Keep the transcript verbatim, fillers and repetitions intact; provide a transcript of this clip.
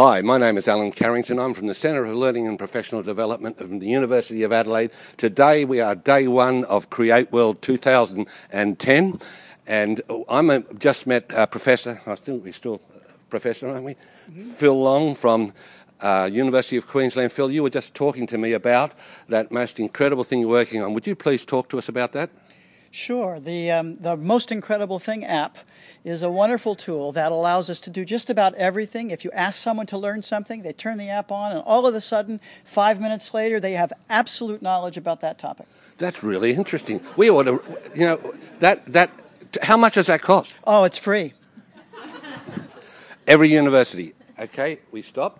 Hi, my name is Alan Carrington. I'm from the Centre for Learning and Professional Development of the University of Adelaide. Today we are day one of Create World two thousand ten, and I'm a, just met a professor, I think we're still a professor, aren't we? Mm-hmm. Phil Long from uh, University of Queensland. Phil, you were just talking to me about that most incredible thing you're working on. Would you please talk to us about that? Sure. The, um, the Most Incredible Thing app is a wonderful tool that allows us to do just about everything. If you ask someone to learn something, they turn the app on, and all of a sudden, five minutes later, they have absolute knowledge about that topic. That's really interesting. We ought to, you know, that, that, how much does that cost? Oh, it's free. Every university. Okay, we stop.